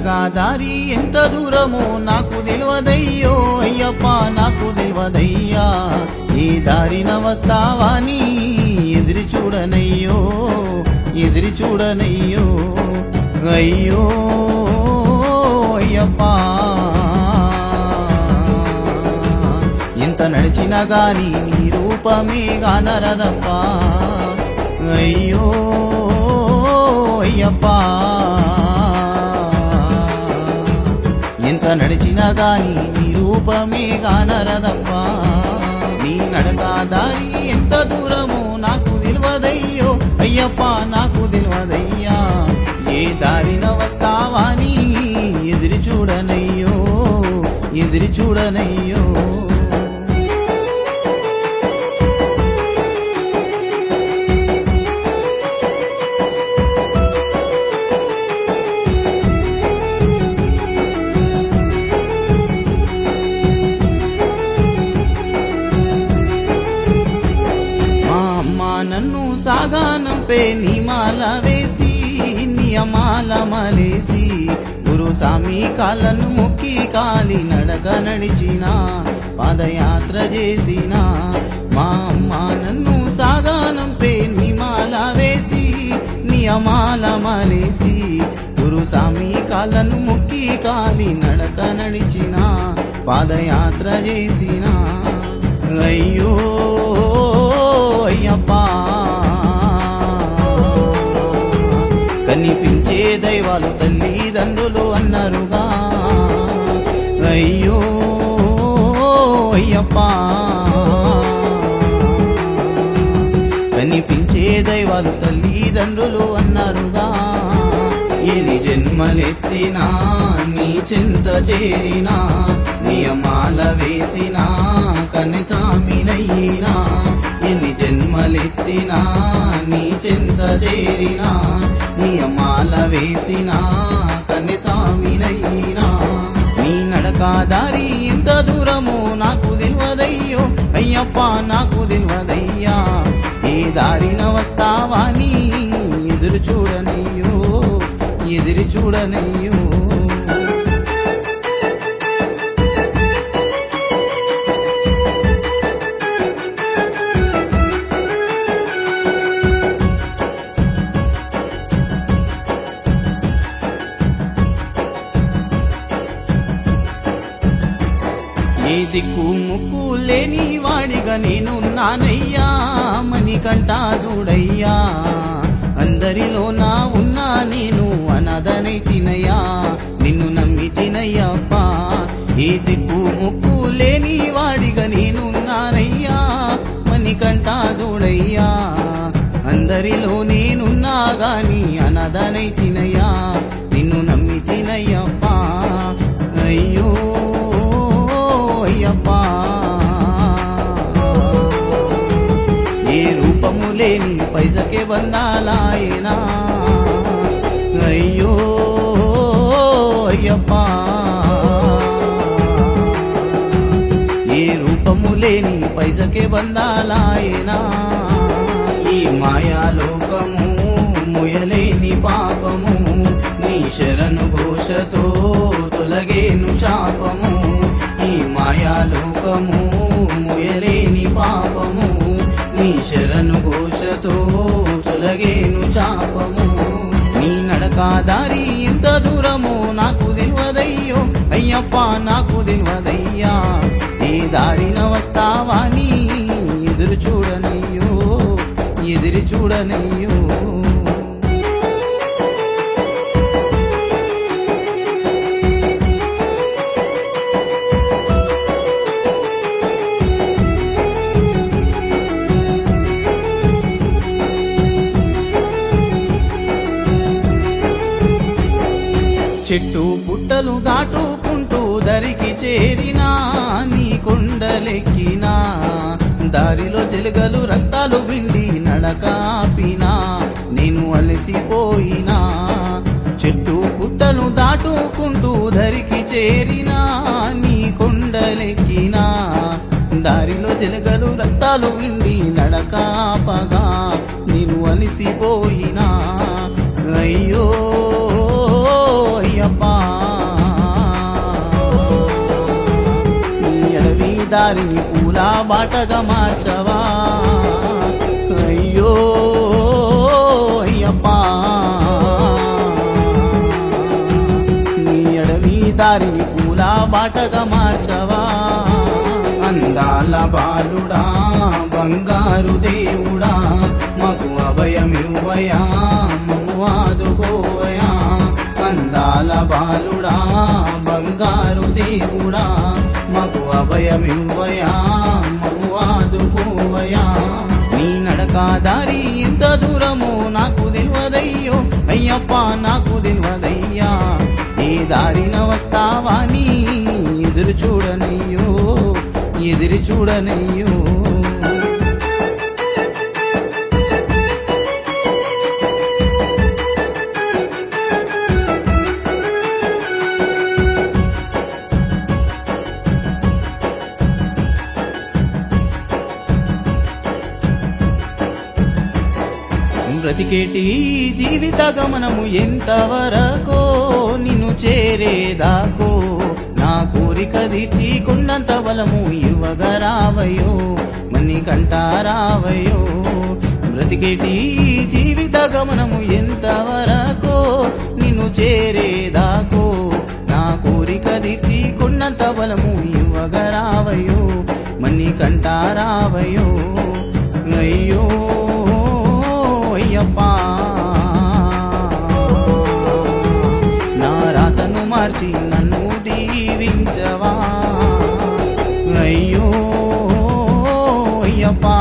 నడకా దారి ఎంత దూరమో నాకు తెలియదయ్యో అయ్యప్ప నాకు తెలియదయ్యా ఈ దారిన వస్తావాని ఎదిరి చూడనయ్యో ఎదిరి చూడనయ్యో అయ్యో అయ్యప్ప ఎంత నడిచినా గాని నీ రూపమే గానరదప్ప అయ్యో అయ్యప్ప ఎంత నడిచినా గాని నీ రూపమే గానరదప్ప నీ నడకా దారి ఎంత దూరమో నాకు తెలియదయ్యో అయ్యప్ప నాకు తెలియదయ్యా ఏ దారిన వస్తావాని ఎదిరి చూడనయ్యో ఎదిరి చూడనయ్యో నన్ను సాగానంపే నిమాల వేసి నియమాల మలేసి గురు స్వామి కాళ్ళను మొక్కి కాలి నడక నడిచిన పాదయాత్ర చేసిన మా అమ్మ నన్ను సాగానంపే నిమాల వేసి నియమాల మలేసి గురు స్వామి కాళ్ళను మొక్కి కాలి నడక నడిచిన పాదయాత్ర చేసిన అయ్యో అయ్యప్ప కనిపించే దైవాలు తల్లిదండ్రులు అన్నారుగా అయ్యో అయ్యప్ప కనిపించే దైవాలు తల్లిదండ్రులు అన్నారుగా ఎన్ని జన్మలెత్తినా నీ చింత చేరినా నియమాల వేసినా కనిసామినైనా ఎన్ని జన్మలెత్తినా నీ చింత చేరినా నియమాల వేసినా కనిసామినైనా నీ నడకా దారి ఎంత దూరమో నాకు తెలియదయ్యో అయ్యప్ప నాకు తెలియదయ్యా ఏ దారిన వస్తావాని ఎదురు చూడనయ్యో ఎదిరి చూడనయ్యో ఏ దిక్కు ముక్కు లేని వాడిగా నేను నానయ్యా మణికంఠ చూడయ్యా అందరిలో నా ఉన్నా నేను అనాథనై తినయ్యా నిన్ను నమ్మి తినయ్యప్ప ఏ దిక్కు ముక్కు లేని వాడిగా నేను నానయ్యా మణికంఠ చూడయ్యా అందరిలో నేనున్నా గాని అనాథనై తినయ్యా నిన్ను నమ్మి తినయ్యప్ప అయ్యో అయ్యప్ప ఏ రూపము లేని పైసకే బందాలాయనా అయ్యో అయ్యప్ప ఏ రూపము లేని పైసకే బందాలాయనా ఈ మాయాలోకము ముయలేని పాపము నీ శరణు ఘోషతో తొలగేను శాపము ఈ మాయాలోకము ముయలేని పాపము నీ శరణు ఘోషతో తొలగేను శాపము నీ నడకా దారి ఎంత దూరమో నాకు తెలియదయ్యో అయ్యప్ప నాకు తెలియదయ్యా ఏ దారిన వస్తావాని ఎదురు చూడనయ్యో ఎదిరి చూడనయ్యో చెట్టు పుట్టలు దాటుకుంటూ దరికి చేరినా నీ కొండలెక్కినా దారిలో జలగలు రక్తాలు విండి నడకాపినా నేను అలసిపోయినా చెట్టు పుట్టలు దాటుకుంటూ దరికి చేరినా నీ కొండలెక్కినా దారిలో జలగలు రక్తాలు విండి నడకాపగా నేను అలసిపోయినా అయ్యో అయ్యప్ప దారిని పూల బాటగా మార్చవా అయ్యో అయ్యప్పా నీ అడవి దారిని పూల బాటగా మార్చవా అందాల బాలుడా బంగారు దేవుడా మాకు అభయమివ్వయా మమ్ము ఆదుకోవయా అందాల బాలుడా బంగారు దేవుడా మాకు అభయమివ్వయా మమ్ము ఆదుకోవయా నీ నడక దారి ఇంత దూరము నాకు తెలియదయ్యో అయ్యప్ప నాకు తెలియదయ్యా ఏ దారిన వస్తావా నీ ఎదురు చూడనయ్యో ఎదురు చూడనయ్యో బ్రతికేటి జీవిత గమనము ఎంతవరకో నిన్ను చేరేదాకో నా కోరిక తీర్చి కొండంత బలము ఇవ్వగరావయో మణికంఠారావయో బ్రతికేటి జీవిత గమనము ఎంతవరకో నిన్ను చేరేదాకో నా కోరిక తీర్చి కొండంత బలము ఇవ్వగరావయో మణికంఠారావయో అయ్యో అయ్యప్పా నా రాతను మార్చి నన్ను దీవించవా అయ్యో అయ్యప్పా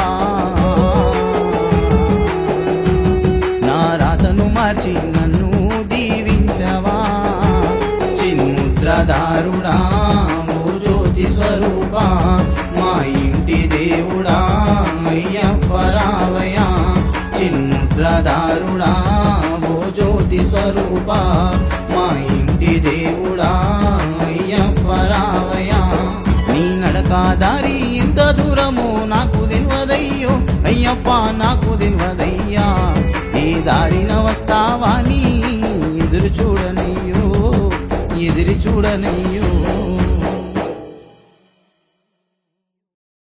నా రాతను మార్చి నన్ను దీవించవా చిన్ముద్రదారుడా ఓ జ్యోతి స్వరూపా మా ఇంటి దేవుడా అయ్యప్ప రావయ్యా చిన్ముద్రదారుడా ఓ జ్యోతి స్వరూపా మా ఇంటి దేవుడా అయ్యప్ప రావయ్యా నీ నడక దారి ఇంత దూరము నాకు తెలియదయ్యో అయ్యప్ప నాకు తెలియదయ్యా ఏ దారిన వస్తావా నీ ఎదురు చూడనయ్యో ఎదురు చూడనయ్యో